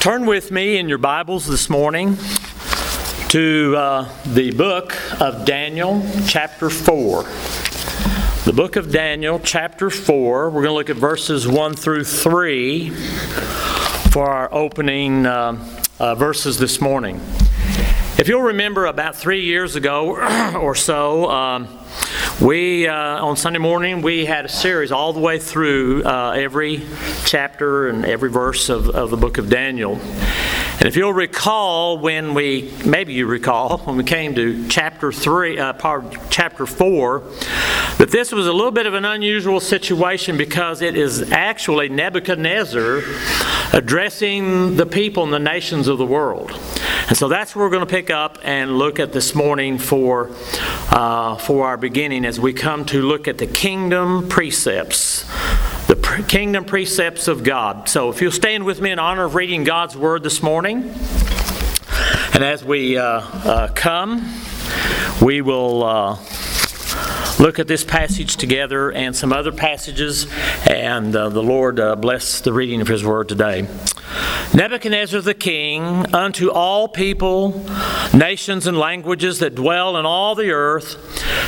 Turn with me in your Bibles this morning to the book of Daniel, chapter 4. The book of Daniel, chapter 4. We're going to look at verses 1 through 3 for our opening verses this morning. If you'll remember, about 3 years ago or so, we on Sunday morning we had a series all the way through every chapter and every verse of the book of Daniel. And if you'll recall, maybe you recall when we came to chapter 4, that this was a little bit of an unusual situation because it is actually Nebuchadnezzar addressing the people and the nations of the world. And so that's where we're going to pick up and look at this morning for our beginning as we come to look at the kingdom precepts. The kingdom precepts of God. So if you'll stand with me in honor of reading God's Word this morning. And as we come, we will look at this passage together and some other passages. And the Lord bless the reading of His Word today. Nebuchadnezzar the king, unto all people, nations, and languages that dwell in all the earth,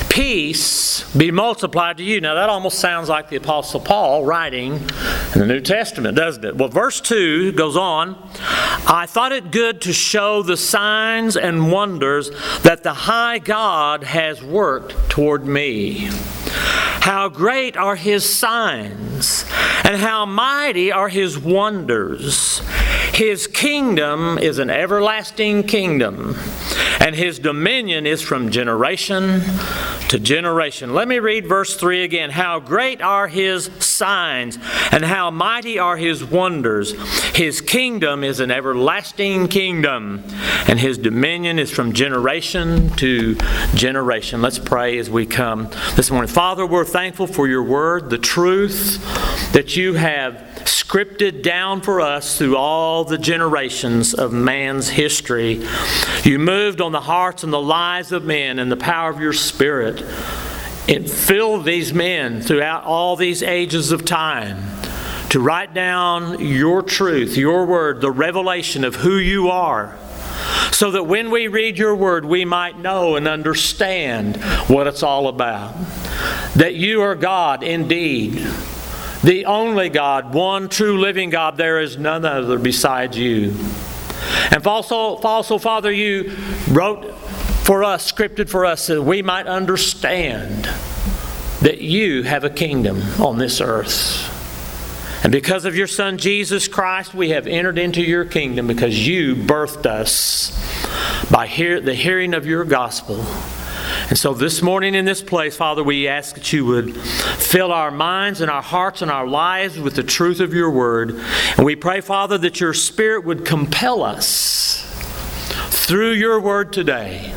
peace be multiplied to you. Now that almost sounds like the Apostle Paul writing in the New Testament, doesn't it? Well, verse 2 goes on, I thought it good to show the signs and wonders that the high God has worked toward me. How great are His signs, and how mighty are His wonders. His kingdom is an everlasting kingdom, and His dominion is from generation to generation. Let me read verse 3 again. How great are His signs, and how mighty are His wonders. His kingdom is an everlasting kingdom, and His dominion is from generation to generation. Let's pray as we come this morning. Father, we're thankful for Your Word, the truth that You have scripted down for us through all the generations of man's history. You moved on the hearts and the lives of men in the power of Your Spirit. It filled these men throughout all these ages of time to write down Your truth, Your Word, the revelation of who You are, so that when we read Your Word, we might know and understand what it's all about. That You are God indeed, the only God, one true living God. There is none other besides You. And also, Father, You wrote for us, scripted for us, that we might understand that You have a kingdom on this earth. And because of Your Son, Jesus Christ, we have entered into Your kingdom because You birthed us by the hearing of Your gospel. And so this morning in this place, Father, we ask that You would fill our minds and our hearts and our lives with the truth of Your Word. And we pray, Father, that Your Spirit would compel us through Your Word today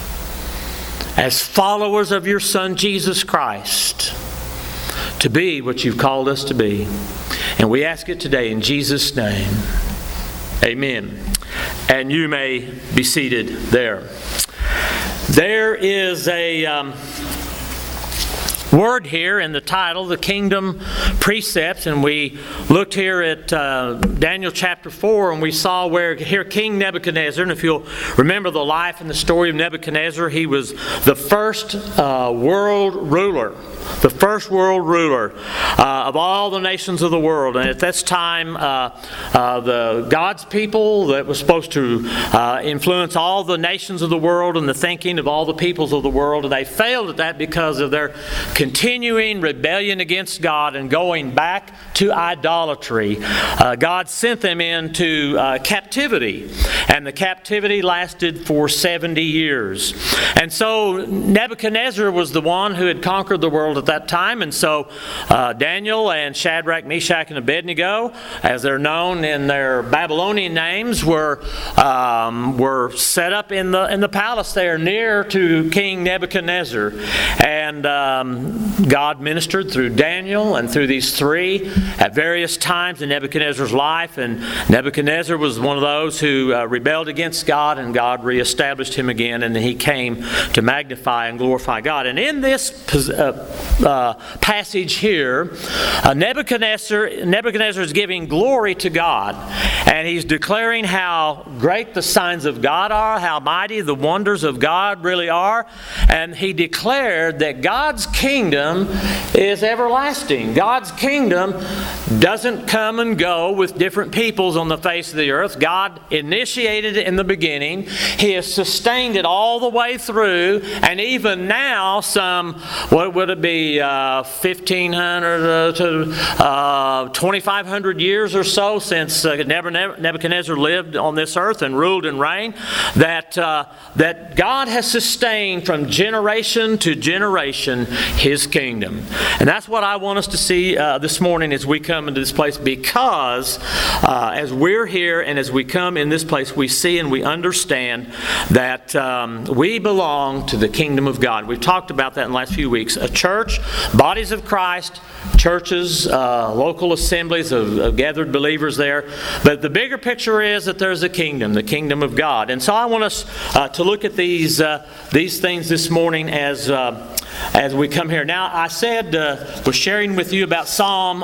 as followers of Your Son, Jesus Christ, to be what You've called us to be. And we ask it today in Jesus' name. Amen. And you may be seated there. There is a word here in the title, the kingdom precepts, and we looked here at Daniel chapter 4, and we saw where here King Nebuchadnezzar, and if you'll remember the life and the story of Nebuchadnezzar, he was the first world ruler. The first world ruler of all the nations of the world. And at this time, the God's people that was supposed to influence all the nations of the world and the thinking of all the peoples of the world, and they failed at that because of their continuing rebellion against God and going back to idolatry. God sent them into captivity, and the captivity lasted for 70 years. And so Nebuchadnezzar was the one who had conquered the world at that time, and so Daniel and Shadrach, Meshach, and Abednego, as they're known in their Babylonian names, were set up in the palace there near to King Nebuchadnezzar. And God ministered through Daniel and through these three at various times in Nebuchadnezzar's life. And Nebuchadnezzar was one of those who rebelled against God, and God reestablished him again, and he came to magnify and glorify God. And in this passage here, Nebuchadnezzar is giving glory to God, and he's declaring how great the signs of God are, how mighty the wonders of God really are. And he declared that God's kingdom is everlasting. God's kingdom doesn't come and go with different peoples on the face of the earth. God initiated it in the beginning. He has sustained it all the way through, and even now, some, what would it be, 1,500 to 2,500 years or so since Nebuchadnezzar lived on this earth and ruled and reigned, that God has sustained from generation to generation His kingdom. And that's what I want us to see this morning as we come into this place, because as we're here and as we come in this place, we see and we understand that we belong to the kingdom of God. We've talked about that in the last few weeks. A church, bodies of Christ, churches, local assemblies of gathered believers there. But the bigger picture is that there's a kingdom, the kingdom of God. And so I want us to look at these things this morning as we come here. Now, I said, was sharing with you about Psalm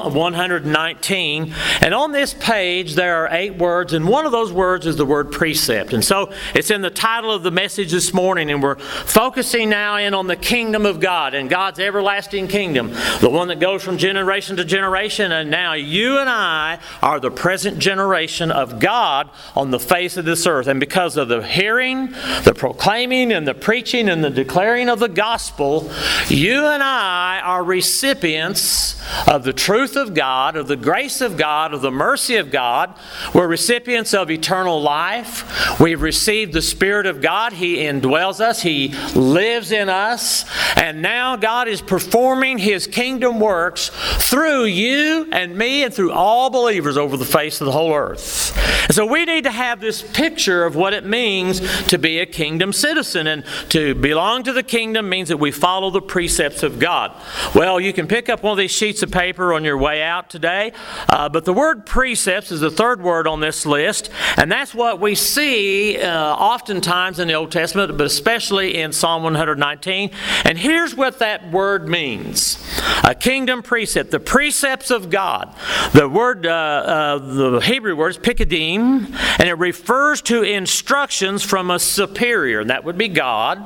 119, and on this page there are 8 words, and one of those words is the word precept. And so it's in the title of the message this morning, and we're focusing now in on the kingdom of God and God's everlasting kingdom, the one that goes from generation to generation, and now you and I are the present generation of God on the face of this earth. And because of the hearing, the proclaiming, and the preaching, and the declaring of the gospel, you and I are recipients of the truth of God, of the grace of God, of the mercy of God. We're recipients of eternal life. We've received the Spirit of God. He indwells us. He lives in us. And now God is performing His kingdom works through you and me and through all believers over the face of the whole earth. And so we need to have this picture of what it means to be a kingdom citizen. And to belong to the kingdom means that we follow the precepts of God. Well, you can pick up one of these sheets of paper on your way out today, but the word precepts is the third word on this list, and that's what we see oftentimes in the Old Testament, but especially in Psalm 119. And here's what that word means. A kingdom precept, the precepts of God. The word, the Hebrew word is pikadim, and it refers to instructions from a superior, and that would be God.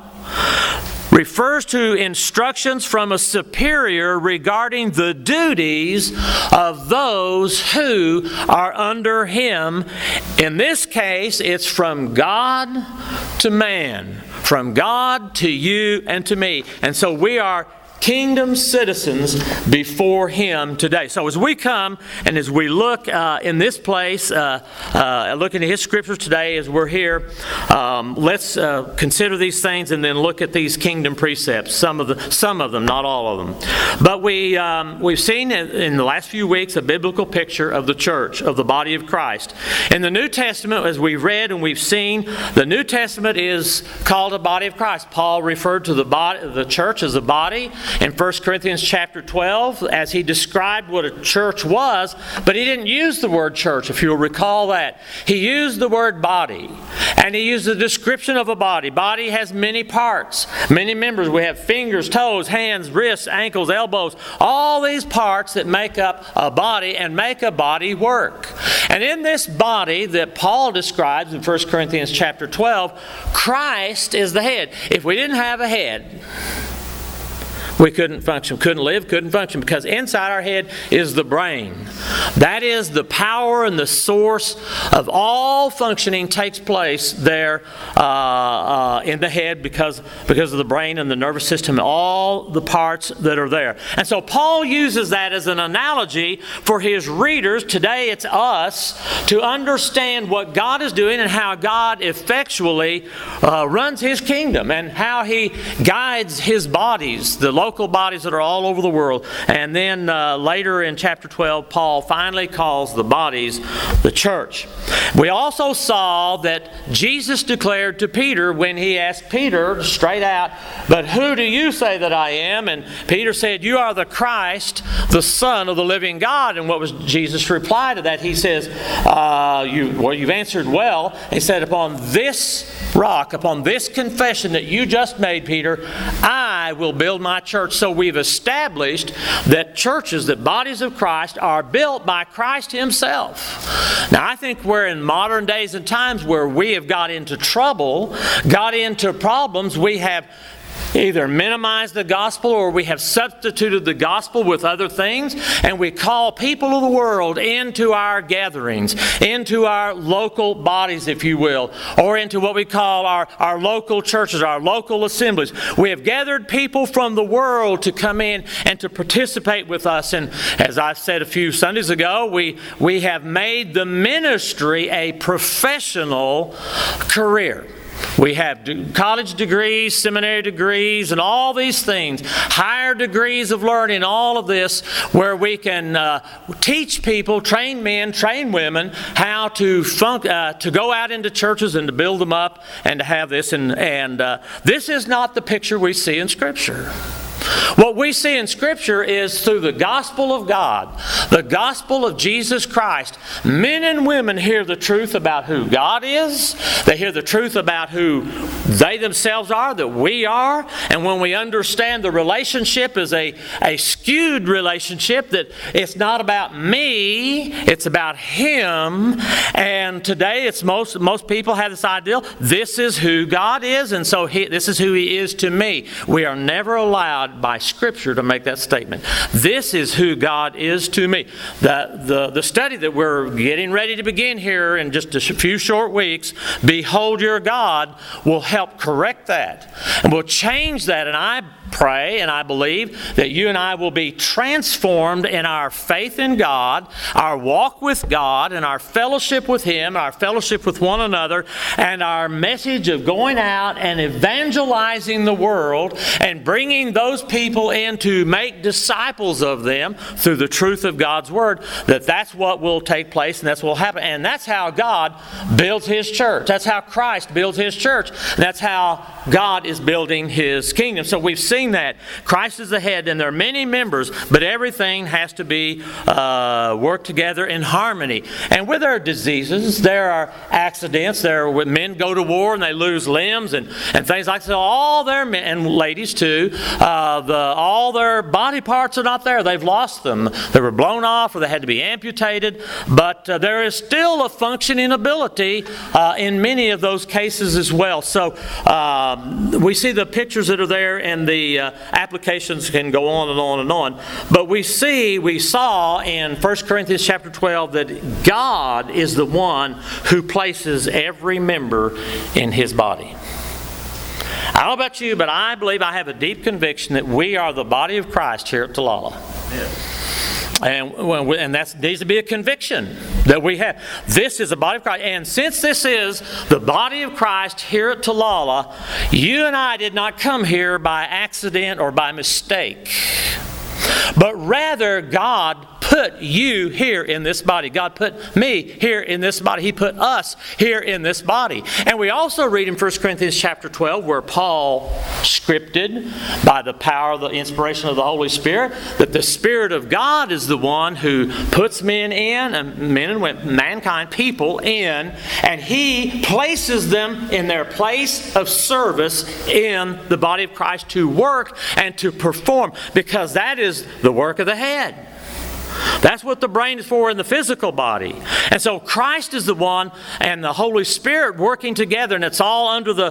Refers to instructions from a superior regarding the duties of those who are under him. In this case, it's from God to man, from God to you and to me. And so we are kingdom citizens before Him today. So as we come and as we look in this place, look into His Scriptures today as we're here, let's consider these things and then look at these kingdom precepts. Some of them, not all of them. But we've seen in the last few weeks a biblical picture of the church, of the body of Christ. In the New Testament, as we've read and we've seen, the New Testament is called a body of Christ. Paul referred to the church as a body in 1 Corinthians chapter 12 as he described what a church was, but he didn't use the word church, if you'll recall that. He used the word body, and he used the description of a body. Body has many parts, many members. We have fingers, toes, hands, wrists, ankles, elbows, all these parts that make up a body and make a body work. And in this body that Paul describes in 1 Corinthians chapter 12, Christ is the head. If we didn't have a head, we couldn't function, couldn't live, couldn't function, because inside our head is the brain. That is the power and the source of all functioning takes place there in the head because of the brain and the nervous system, all the parts that are there. And so Paul uses that as an analogy for his readers. Today it's us to understand what God is doing and how God effectually runs His kingdom and how He guides His bodies, the local bodies that are all over the world. And then later in chapter 12, Paul finally calls the bodies the church. We also saw that Jesus declared to Peter when he asked Peter straight out, "But who do you say that I am?" And Peter said, "You are the Christ, the Son of the living God." And what was Jesus' reply to that? He says, you've answered well. He said, "Upon this rock, upon this confession that you just made, Peter, I will build my church." So we've established that churches, that bodies of Christ, are built by Christ Himself. Now, I think we're in modern days and times where we have got into trouble, got into problems. We have either minimized the gospel or we have substituted the gospel with other things, and we call people of the world into our gatherings, into our local bodies, if you will, or into what we call our local churches, our local assemblies. We have gathered people from the world to come in and to participate with us. And as I said a few Sundays ago, we have made the ministry a professional career. We have college degrees, seminary degrees, and all these things, higher degrees of learning, all of this, where we can teach people, train men, train women, how to go out into churches and to build them up and to have this. And this is not the picture we see in Scripture. What we see in Scripture is through the gospel of God, the gospel of Jesus Christ. Men and women hear the truth about who God is. They hear the truth about who they themselves are, that we are. And when we understand the relationship is a skewed relationship, that it's not about me, it's about Him. And today it's most people have this ideal, this is who God is, and so this is who He is to me. We are never allowed by Scripture to make that statement. This is who God is to me. The study that we're getting ready to begin here in just a few short weeks, Behold Your God, will help correct that. And will change that. And I pray and I believe that you and I will be transformed in our faith in God, our walk with God, and our fellowship with Him, our fellowship with one another, and our message of going out and evangelizing the world and bringing those people in to make disciples of them through the truth of God's Word, that's what will take place and that's what will happen. And that's how God builds His church. That's how Christ builds His church. And that's how God is building His kingdom. So we've seen that. Christ is the head and there are many members, but everything has to be worked together in harmony. And where there are diseases, there are accidents, there are when men go to war and they lose limbs and things like that. So all their men, and ladies too, all their body parts are not there. They've lost them. They were blown off or they had to be amputated. But there is still a functioning ability in many of those cases as well. So we see the pictures that are there, and the applications can go on and on and on. But we saw in 1 Corinthians chapter 12 that God is the one who places every member in His body. I don't know about you, but I believe I have a deep conviction that we are the body of Christ here at Talala. Yes. And that needs to be a conviction that we have. This is the body of Christ. And since this is the body of Christ here at Talala, you and I did not come here by accident or by mistake. But rather, God put you here in this body. God put me here in this body. He put us here in this body. And we also read in 1 Corinthians chapter 12 where Paul scripted by the power of the inspiration of the Holy Spirit that the Spirit of God is the one who puts men in, and men and women, mankind, people in, and He places them in their place of service in the body of Christ to work and to perform, because that is the work of the head. That's what the brain is for in the physical body. And so Christ is the one and the Holy Spirit working together, and it's all under the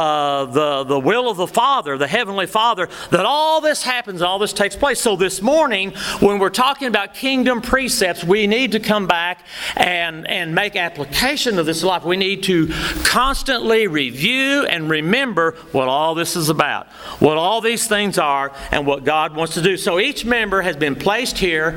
will of the Father, the Heavenly Father, that all this happens, all this takes place. So this morning, when we're talking about kingdom precepts, we need to come back and make application of this life. We need to constantly review and remember what all this is about, what all these things are, and what God wants to do. So each member has been placed here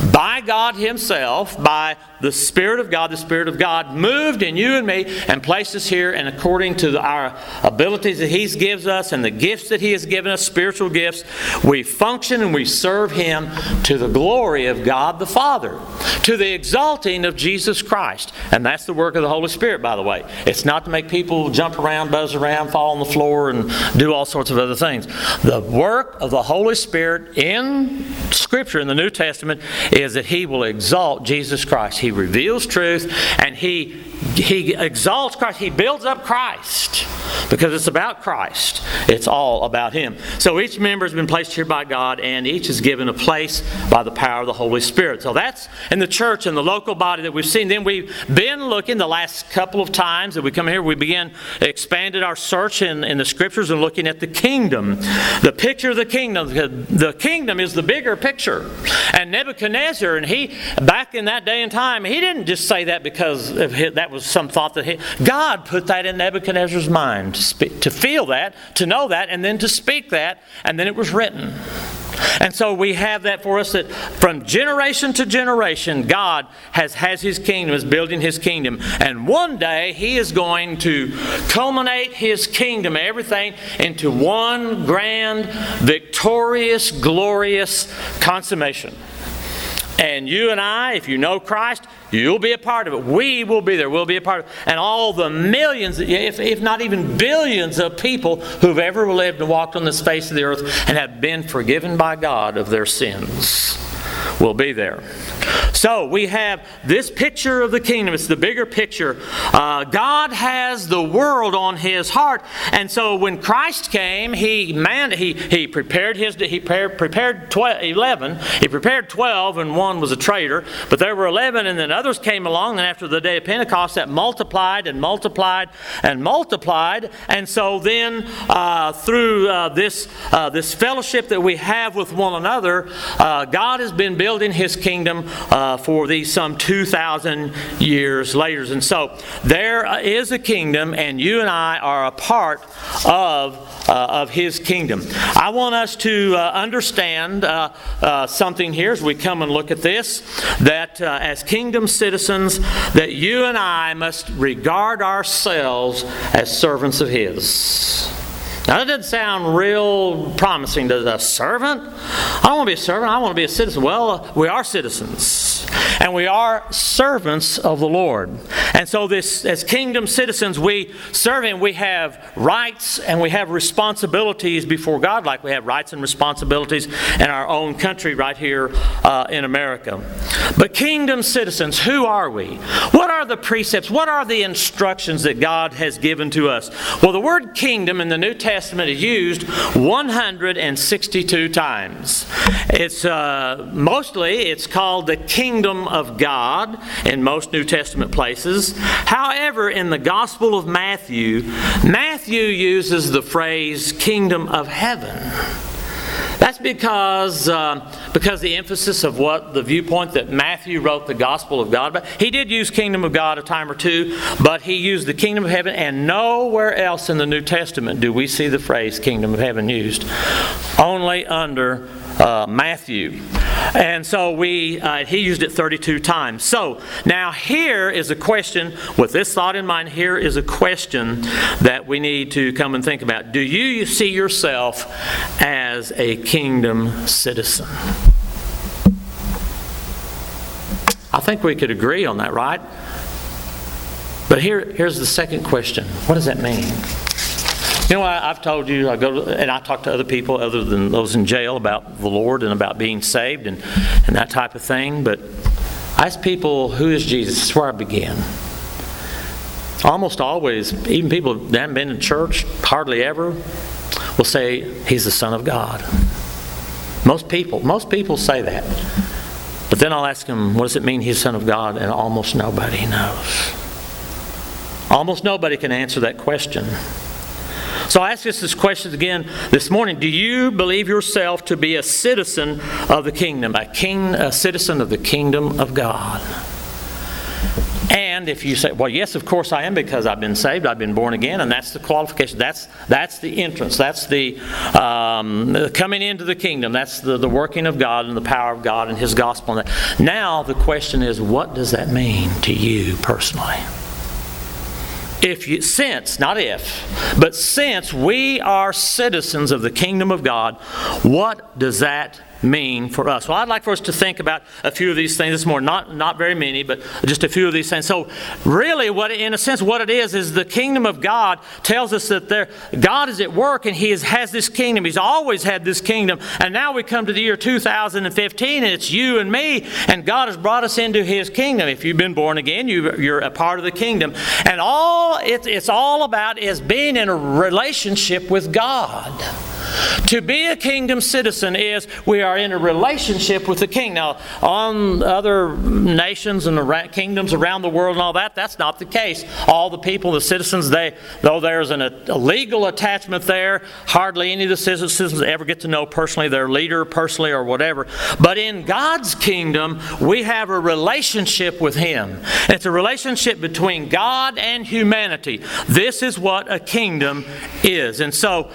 by God Himself, by the Spirit of God moved in you and me and placed us here, and according to our abilities that He gives us and the gifts that He has given us, spiritual gifts, we function and we serve Him to the glory of God the Father, to the exalting of Jesus Christ. And that's the work of the Holy Spirit, by the way. It's not to make people jump around, buzz around, fall on the floor, and do all sorts of other things. The work of the Holy Spirit in Scripture, in the New Testament, is that He will exalt Jesus Christ. He reveals truth, and He exalts Christ. He builds up Christ, because it's about Christ. It's all about Him. So each member has been placed here by God, and each is given a place by the power of the Holy Spirit. So that's in the church and the local body that we've seen. Then we've been looking the last couple of times that we come here, we expanded our search in the Scriptures and looking at the kingdom. The picture of the kingdom. The kingdom is the bigger picture. And Nebuchadnezzar, and he, back in that day and time, he didn't just say that because that was some thought that God put that in Nebuchadnezzar's mind, to feel that, to know that, and then to speak that, and then it was written. And so we have that for us, that from generation to generation, God has His kingdom, is building His kingdom. And one day He is going to culminate His kingdom, everything, into one grand, victorious, glorious consummation. And you and I, if you know Christ, you'll be a part of it. We will be there. We'll be a part of it. And all the millions, if not even billions of people who've ever lived and walked on this face of the earth and have been forgiven by God of their sins will be there. So we have this picture of the kingdom. It's the bigger picture. God has the world on His heart, and so when Christ came, He prepared 11. He prepared 12, and one was a traitor. But there were 11, and then others came along. And after the day of Pentecost, that multiplied and multiplied and multiplied. And so then, through this fellowship that we have with one another, God has been building His kingdom for these some 2,000 years later. And so there is a kingdom, and you and I are a part of His kingdom. I want us to understand something here as we come and look at this, that as kingdom citizens, that you and I must regard ourselves as servants of His. Now that doesn't sound real promising. Does a servant? I don't want to be a servant. I want to be a citizen. Well, we are citizens. And we are servants of the Lord. And so as kingdom citizens, we serve Him. We have rights and we have responsibilities before God, like we have rights and responsibilities in our own country right here in America. But kingdom citizens, who are we? What are the precepts? What are the instructions that God has given to us? Well, the word kingdom in the New Testament is used 162 times. It's called the kingdom of God in most New Testament places. However, in the Gospel of Matthew uses the phrase kingdom of heaven. That's because the emphasis of what the viewpoint that Matthew wrote the Gospel of God about. He did use kingdom of God a time or two, but he used the kingdom of heaven, and nowhere else in the New Testament do we see the phrase kingdom of heaven used. Only under Matthew. And so he used it 32 times. So now here is a question, with this thought in mind, here is a question that we need to come and think about. Do you see yourself as a kingdom citizen? I think we could agree on that, right? But here's the second question. What does that mean? You know, I've told you, I talk to other people other than those in jail about the Lord and about being saved and that type of thing. But I ask people, who is Jesus? That's where I began. Almost always, even people that haven't been in church hardly ever, will say He's the Son of God. Most people say that. But then I'll ask them, what does it mean He's the Son of God? And almost nobody knows. Almost nobody can answer that question. So I ask us this question again this morning. Do you believe yourself to be a citizen of the kingdom, a citizen of the kingdom of God? And if you say, well, yes, of course I am, because I've been saved, I've been born again, and that's the qualification. That's the entrance. That's the coming into the kingdom. That's the working of God and the power of God and His gospel. Now the question is, what does that mean to you personally? Since we are citizens of the kingdom of God, what does that mean for us? Well, I'd like for us to think about a few of these things this morning. Not very many, but just a few of these things. So really, what it is the kingdom of God tells us that God is at work, and He has this kingdom. He's always had this kingdom. And now we come to the year 2015, and it's you and me, and God has brought us into His kingdom. If you've been born again, you're a part of the kingdom. And all it's all about is being in a relationship with God. To be a kingdom citizen is we are in a relationship with the King. Now, on other nations and kingdoms around the world and all that, that's not the case. All the people, the citizens, though there's a legal attachment there, hardly any of the citizens ever get to know personally their leader personally or whatever. But in God's kingdom, we have a relationship with Him. It's a relationship between God and humanity. This is what a kingdom is. And so,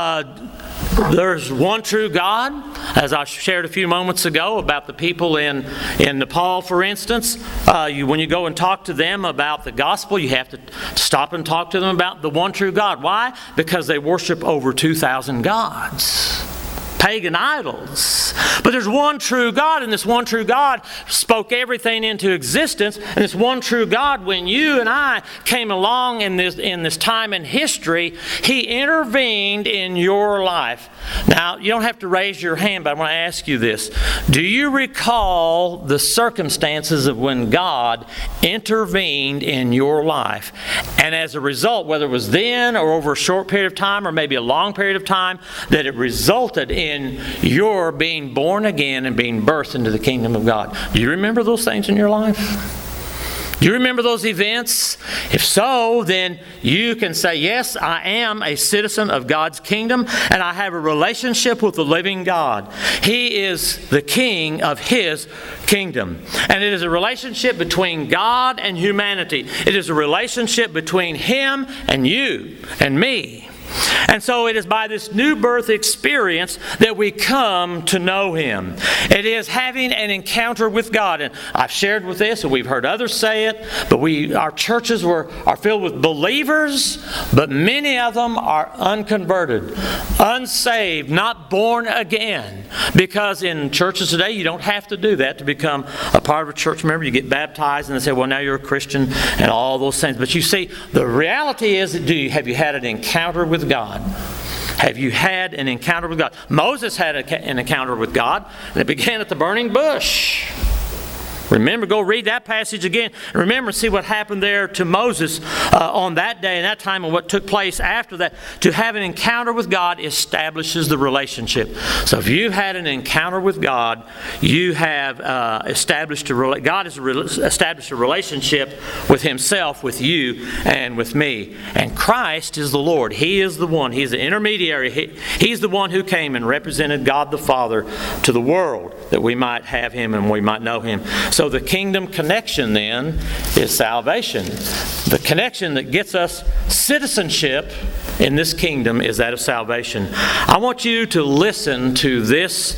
there's one true God, as I shared a few moments ago about the people in Nepal, for instance. When you go and talk to them about the gospel, you have to stop and talk to them about the one true God. Why? Because they worship over 2,000 gods. Pagan idols. But there's one true God, and this one true God spoke everything into existence. And this one true God, when you and I came along in this time in history, He intervened in your life. Now, you don't have to raise your hand, but I want to ask you this. Do you recall the circumstances of when God intervened in your life? And as a result, whether it was then or over a short period of time or maybe a long period of time, that it resulted in your being born again and being birthed into the kingdom of God. Do you remember those things in your life? Do you remember those events? If so, then you can say, yes, I am a citizen of God's kingdom, and I have a relationship with the living God. He is the King of His kingdom. And it is a relationship between God and humanity. It is a relationship between Him and you and me. And so it is by this new birth experience that we come to know Him. It is having an encounter with God. And I've shared with this, and we've heard others say it, but our churches are filled with believers, but many of them are unconverted, unsaved, not born again. Because in churches today, you don't have to do that to become a part of a church member. You get baptized, and they say, well, now you're a Christian, and all those things. But you see, the reality is, have you had an encounter with God? Have you had an encounter with God? Moses had an encounter with God, and it began at the burning bush. Remember, go read that passage again. Remember, see what happened there to Moses on that day and that time, and what took place after that. To have an encounter with God establishes the relationship. So if you've had an encounter with God, you have established God has established a relationship with Himself, with you, and with me. And Christ is the Lord. He is the one. He's the intermediary. He's the one who came and represented God the Father to the world, that we might have Him and we might know Him. So the kingdom connection then is salvation. The connection that gets us citizenship in this kingdom is that of salvation. I want you to listen to this,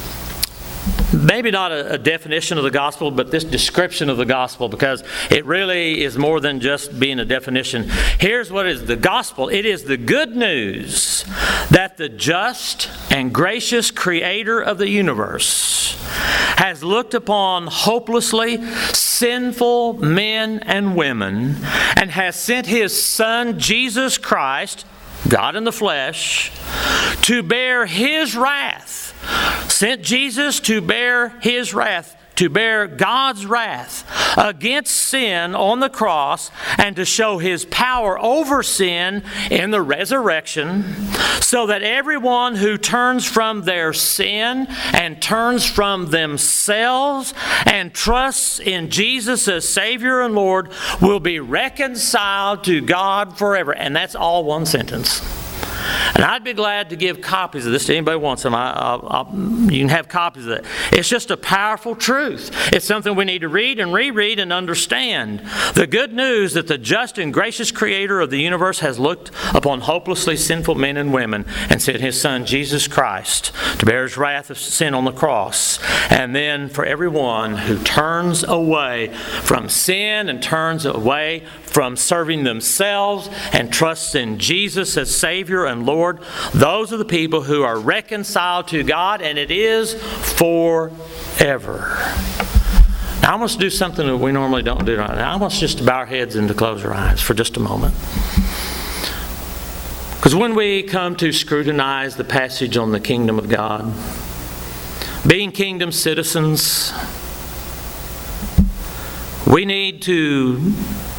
maybe not a definition of the gospel, but this description of the gospel, because it really is more than just being a definition. Here's what is the gospel. It is the good news that the just and gracious Creator of the universe has looked upon hopelessly sinful men and women and has sent His Son, Jesus Christ, God in the flesh, to bear His wrath. Sent Jesus to bear His wrath, to bear God's wrath against sin on the cross, and to show His power over sin in the resurrection, so that everyone who turns from their sin and turns from themselves and trusts in Jesus as Savior and Lord will be reconciled to God forever. And that's all one sentence. And I'd be glad to give copies of this to anybody who wants them. You can have copies of it. It's just a powerful truth. It's something we need to read and reread and understand. The good news that the just and gracious Creator of the universe has looked upon hopelessly sinful men and women and sent His Son, Jesus Christ, to bear His wrath of sin on the cross. And then for everyone who turns away from sin and turns away from serving themselves and trusts in Jesus as Savior and Lord, those are the people who are reconciled to God, and it is forever. Now, I want to do something that we normally don't do right now. I want us just to bow our heads and to close our eyes for just a moment. Because when we come to scrutinize the passage on the kingdom of God, being kingdom citizens, we need to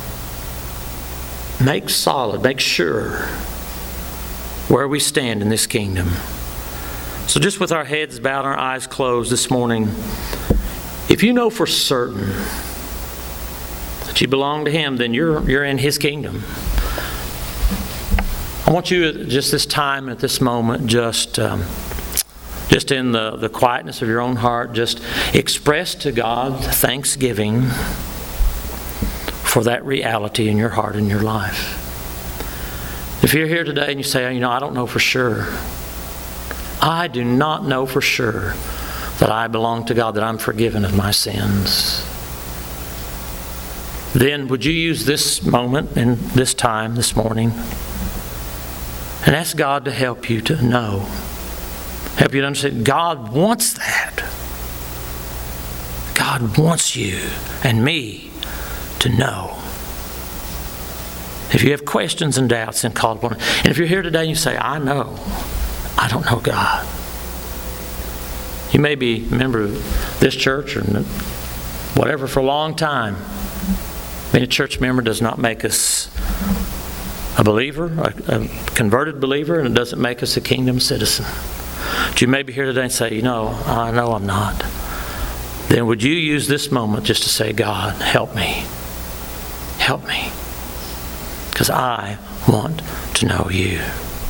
make sure where we stand in this kingdom. So just with our heads bowed and our eyes closed this morning, if you know for certain that you belong to Him, then you're in His kingdom. I want you just this time, at this moment, just in the quietness of your own heart, just express to God thanksgiving for that reality in your heart and your life. If you're here today and you say, I don't know for sure. I do not know for sure that I belong to God, that I'm forgiven of my sins. Then would you use this moment and this time this morning and ask God to help you to know, help you to understand God wants that. God wants you and me to know. If you have questions and doubts, then call upon Him. And if you're here today and you say, I don't know God. You may be a member of this church or whatever for a long time. Being a church member does not make us a believer, a converted believer, and it doesn't make us a kingdom citizen. But you may be here today and say, I know I'm not. Then would you use this moment just to say, God, help me. Help me. Because I want to know You.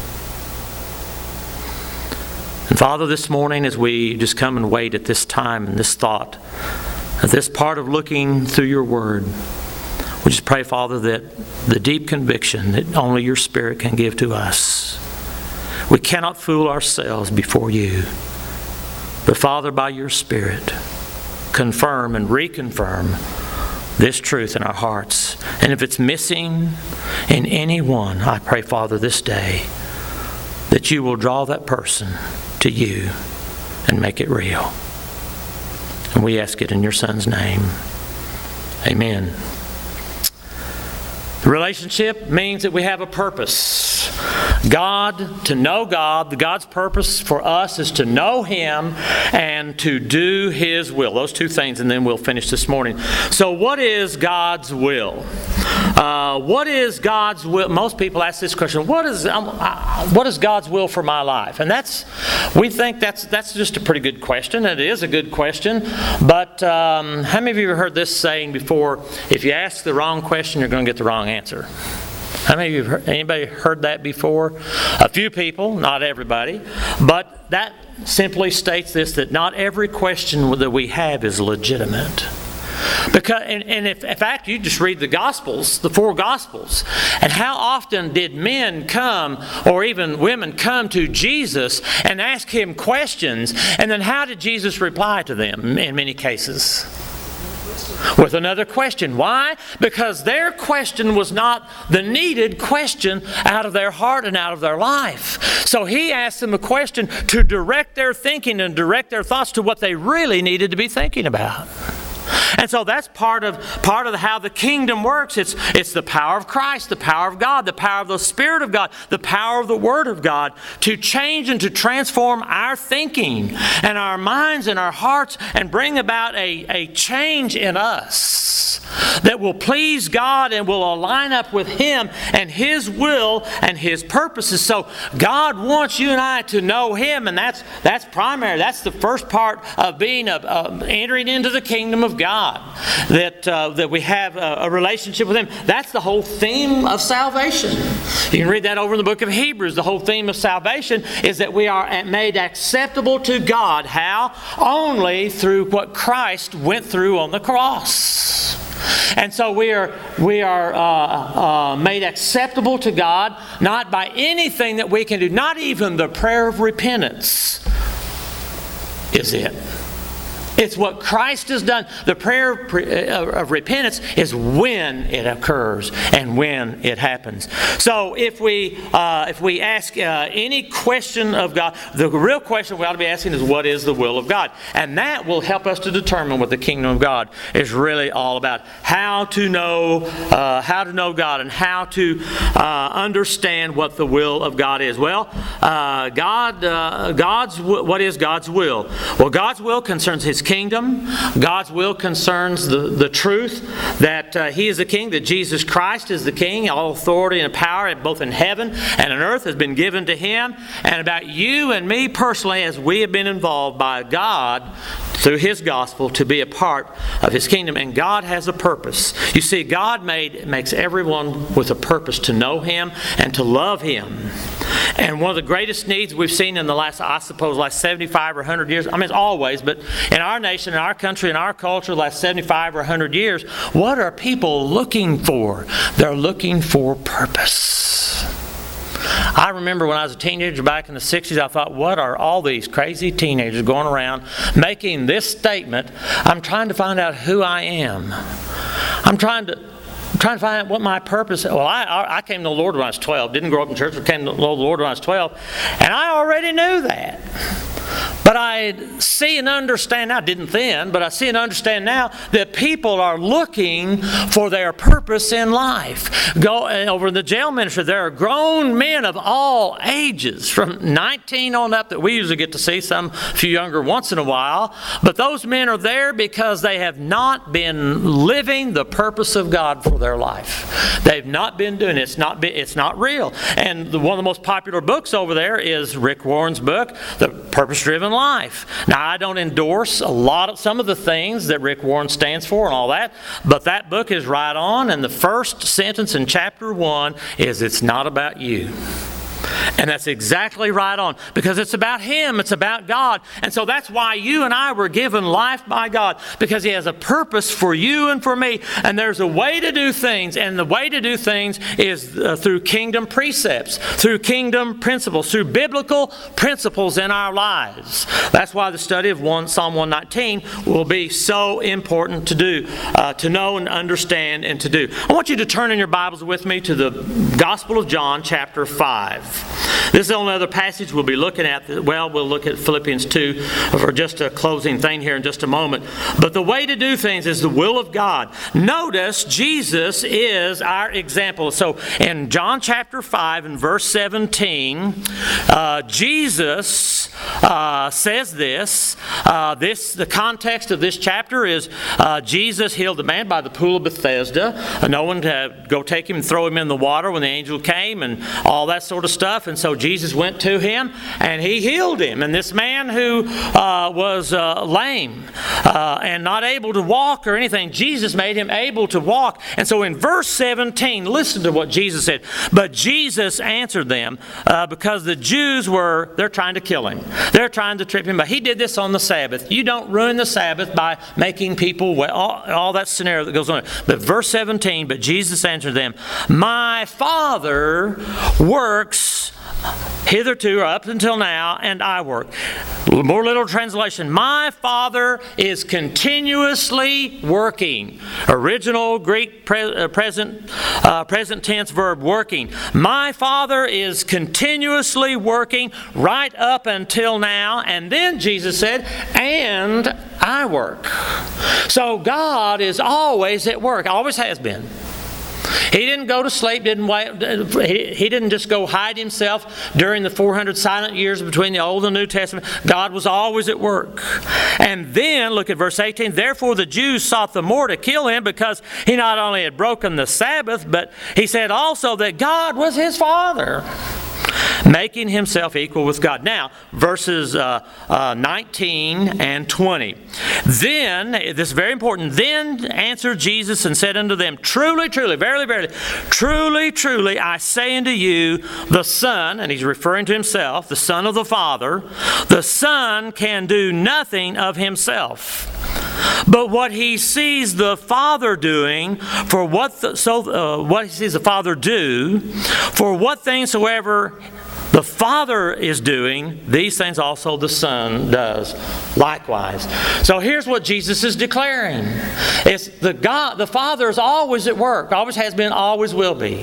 And Father, this morning as we just come and wait at this time and this thought, at this part of looking through Your Word, we just pray, Father, that the deep conviction that only Your Spirit can give to us. We cannot fool ourselves before You. But Father, by Your Spirit, confirm and reconfirm this truth in our hearts. And if it's missing in anyone, I pray, Father, this day, that You will draw that person to You and make it real. And we ask it in Your Son's name. Amen. The relationship means that we have a purpose. To know God, God's purpose for us is to know Him and to do His will. Those two things, and then we'll finish this morning. So what is God's will? What is God's will? Most people ask this question, what is God's will for my life? And we think that's just a pretty good question. It is a good question. But how many of you have heard this saying before, if you ask the wrong question, you're going to get the wrong answer? How many of you anybody heard that before? A few people, not everybody. But that simply states this, that not every question that we have is legitimate. Because, in fact, you just read the Gospels, the 4 Gospels, and how often did men come, or even women come to Jesus and ask Him questions, and then how did Jesus reply to them in many cases? With another question. Why? Because their question was not the needed question out of their heart and out of their life. So He asked them a question to direct their thinking and direct their thoughts to what they really needed to be thinking about. And so that's part of how the kingdom works. It's the power of Christ, the power of God, the power of the Spirit of God, the power of the Word of God to change and to transform our thinking and our minds and our hearts and bring about a change in us that will please God and will align up with Him and His will and His purposes. So God wants you and I to know Him, and that's primary. That's the first part of being entering into the kingdom of God. God, that we have a relationship with Him. That's the whole theme of salvation. You can read that over in the book of Hebrews. The whole theme of salvation is that we are made acceptable to God. How? Only through what Christ went through on the cross. And so we are made acceptable to God, not by anything that we can do. Not even the prayer of repentance is it. It's what Christ has done. The prayer of repentance is when it occurs and when it happens. So if we ask any question of God, the real question we ought to be asking is, what is the will of God? And that will help us to determine what the kingdom of God is really all about. How to know God and how to understand what the will of God is. Well, what is God's will? Well, God's will concerns His kingdom. God's will concerns the truth that He is the King, that Jesus Christ is the King. All authority and power, both in heaven and on earth, has been given to Him. And about you and me personally, as we have been involved by God through His gospel to be a part of His kingdom. And God has a purpose. You see, God makes everyone with a purpose to know Him and to love Him. And one of the greatest needs we've seen in the last 75 or 100 years, I mean, it's always, but in our nation, in our country, in our culture, the last 75 or 100 years, what are people looking for? They're looking for purpose. I remember when I was a teenager back in the 60s, I thought, what are all these crazy teenagers going around making this statement? I'm trying to find out who I am. I'm trying to find out what my purpose is. Well, I came to the Lord when I was 12. Didn't grow up in church, but came to the Lord when I was 12. And I already knew that. But I see and understand now, didn't then, but I see and understand now that people are looking for their purpose in life. Over in the jail ministry, there are grown men of all ages, from 19 on up, that we usually get to see, some few younger once in a while. But those men are there because they have not been living the purpose of God for their life. They've not been doing it. It's not real. And one of the most popular books over there is Rick Warren's book, The Purpose-Driven Life. Now, I don't endorse some of the things that Rick Warren stands for and all that, but that book is right on, and the first sentence in chapter 1 is, it's not about you. And that's exactly right on, because it's about Him, it's about God. And so that's why you and I were given life by God, because He has a purpose for you and for me. And there's a way to do things, and the way to do things is through kingdom precepts, through kingdom principles, through biblical principles in our lives. That's why the study of Psalm 119 will be so important to do, to know and understand and to do. I want you to turn in your Bibles with me to the Gospel of John, chapter 5. This is the only other passage we'll be looking at. Well, we'll look at Philippians 2 for just a closing thing here in just a moment. But the way to do things is the will of God. Notice Jesus is our example. So in John chapter 5 and verse 17, Jesus says this. The context of this chapter is Jesus healed the man by the pool of Bethesda. No one to go take him and throw him in the water when the angel came and all that sort of stuff. And so Jesus went to him and He healed him. And this man who was lame and not able to walk or anything, Jesus made him able to walk. And so in verse 17, listen to what Jesus said. But Jesus answered them because the Jews they're trying to kill him. They're trying to trip him. But He did this on the Sabbath. You don't ruin the Sabbath by making people well, all that scenario that goes on. But verse 17, but Jesus answered them, my Father works hitherto or up until now, and I work. More literal translation, my Father is continuously working. Original Greek present tense verb, working. My Father is continuously working right up until now. And then Jesus said, and I work. So God is always at work, always has been. He didn't go to sleep, He didn't just go hide Himself during the 400 silent years between the Old and New Testament. God was always at work. And then, look at verse 18, therefore the Jews sought the more to kill Him because He not only had broken the Sabbath, but He said also that God was His Father. making himself equal with God. Now, verses 19 and 20. Then, this is very important, then answered Jesus and said unto them, Truly, truly, verily, verily, truly, truly, I say unto you, the Son, and he's referring to himself, the Son of the Father, the Son can do nothing of himself. But what he sees the Father doing, for what he sees the Father do, for what things soever the Father is doing, these things also the Son does likewise. So here's what Jesus is declaring. It's the Father is always at work, always has been, always will be.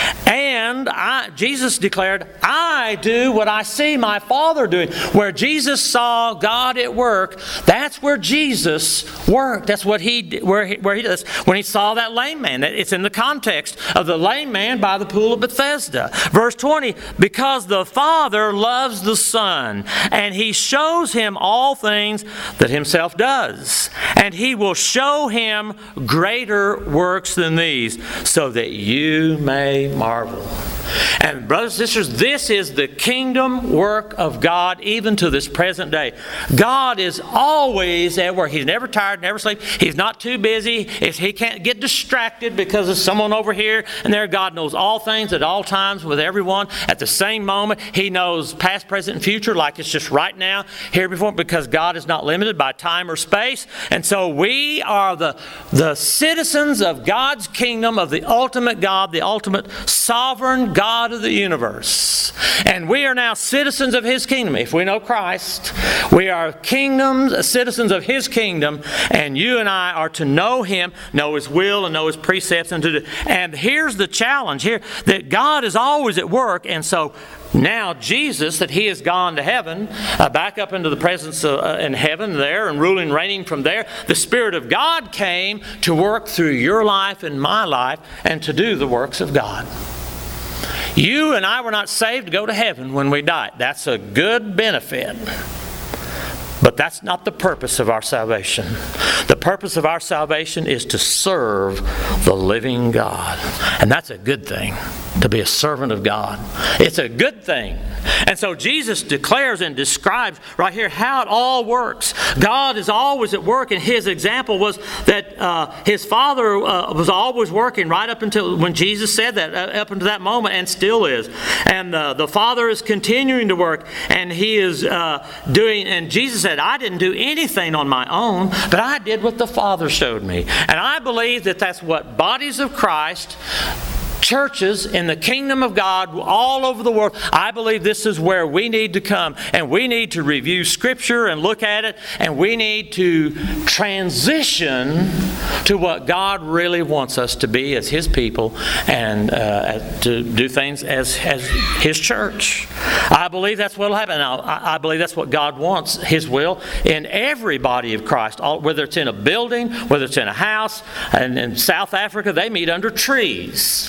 And Jesus declared, I do what I see my Father doing. Where Jesus saw God at work, that's where Jesus worked. That's what he does. When he saw that lame man, it's in the context of the lame man by the pool of Bethesda. Verse 20, because the Father loves the Son, and he shows him all things that himself does. And he will show him greater works than these, so that you may marvel. And brothers and sisters, this is the kingdom work of God even to this present day. God is always at work. He's never tired, never sleeps. He's not too busy. He can't get distracted because of someone over here and there. God knows all things at all times with everyone at the same moment. He knows past, present, and future like it's just right now, here before, because God is not limited by time or space. And so we are the citizens of God's kingdom, of the ultimate God, the ultimate sovereign God of the universe. And we are now citizens of His kingdom. If we know Christ, we are citizens of His kingdom, and you and I are to know Him, know His will, and know His precepts. And here's the challenge here, that God is always at work, and so now Jesus, that He has gone to heaven, back up into the presence in heaven there, and ruling, reigning from there, the Spirit of God came to work through your life and my life, and to do the works of God. You and I were not saved to go to heaven when we died. That's a good benefit. But that's not the purpose of our salvation. The purpose of our salvation is to serve the living God. And that's a good thing, to be a servant of God. It's a good thing. And so Jesus declares and describes right here how it all works. God is always at work, and His example was that His Father was always working right up until when Jesus said that, up until that moment, and still is. And the Father is continuing to work, and He is doing, and Jesus said, I didn't do anything on my own, but I did what the Father showed me. And I believe that that's what bodies of Christ, churches in the kingdom of God all over the world, I believe this is where we need to come, and we need to review Scripture and look at it, and we need to transition to what God really wants us to be as His people, and to do things as His church. I believe that's what will happen. I believe that's what God wants, His will, in every body of Christ, whether it's in a building, whether it's in a house. And in South Africa, they meet under trees.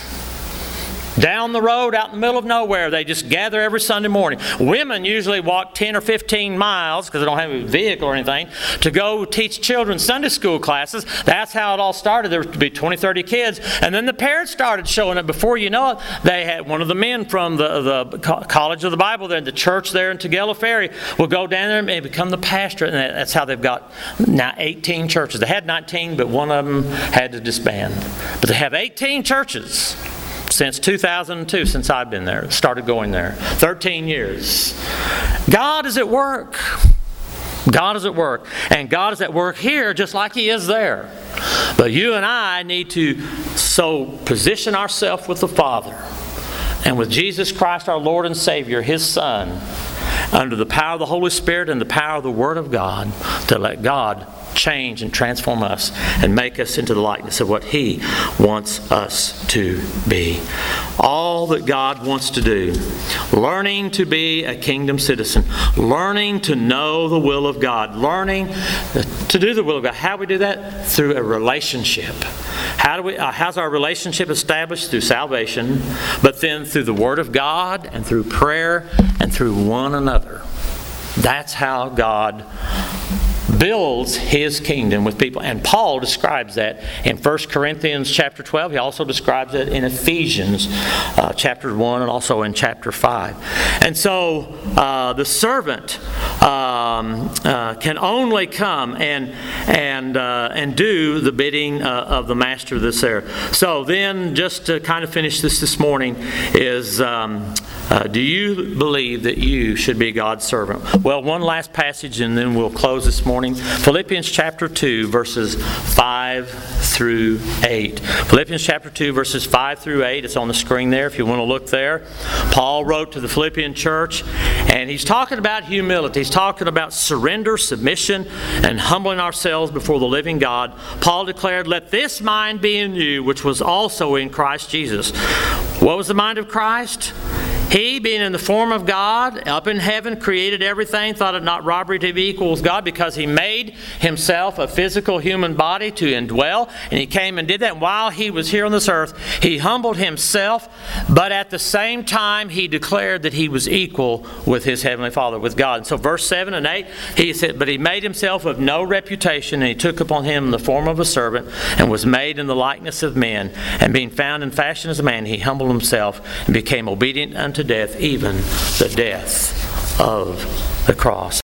Down the road, out in the middle of nowhere, they just gather every Sunday morning. Women usually walk 10 or 15 miles, because they don't have a vehicle or anything, to go teach children Sunday school classes. That's how it all started. There would be 20, 30 kids. And then the parents started showing up. Before you know it, they had one of the men from the College of the Bible there, the church there in Tugela Ferry, will go down there and become the pastor. And that's how they've got now 18 churches. They had 19, but one of them had to disband. But they have 18 churches. Since 2002, since I've been there, started going there. 13 years. God is at work. God is at work. And God is at work here just like He is there. But you and I need to so position ourselves with the Father and with Jesus Christ, our Lord and Savior, His Son, under the power of the Holy Spirit and the power of the Word of God, to let God change and transform us and make us into the likeness of what He wants us to be. All that God wants to do. Learning to be a kingdom citizen. Learning to know the will of God. Learning to do the will of God. How do we do that? Through a relationship. How's our relationship established? Through salvation, but then through the Word of God and through prayer and through one another. That's how God builds his kingdom with people. And Paul describes that in 1 Corinthians chapter 12. He also describes it in Ephesians chapter 1 and also in chapter 5. And so the servant can only come and do the bidding of the master that's there. So then, just to kind of finish this morning, is do you believe that you should be God's servant? Well, one last passage and then we'll close this morning. Philippians chapter 2, verses 5 through 8. Philippians chapter 2, verses 5 through 8. It's on the screen there if you want to look there. Paul wrote to the Philippian church, and he's talking about humility. He's talking about surrender, submission, and humbling ourselves before the living God. Paul declared, "Let this mind be in you, which was also in Christ Jesus." What was the mind of Christ? He, being in the form of God, up in heaven, created everything, thought it not robbery to be equal with God, because He made Himself a physical human body to indwell. And He came and did that. And while He was here on this earth, He humbled Himself, but at the same time, He declared that He was equal with His Heavenly Father, with God. And so verse 7 and 8, He said, "But He made Himself of no reputation, and He took upon Him the form of a servant, and was made in the likeness of men. And being found in fashion as a man, He humbled Himself, and became obedient unto death, even the death of the cross."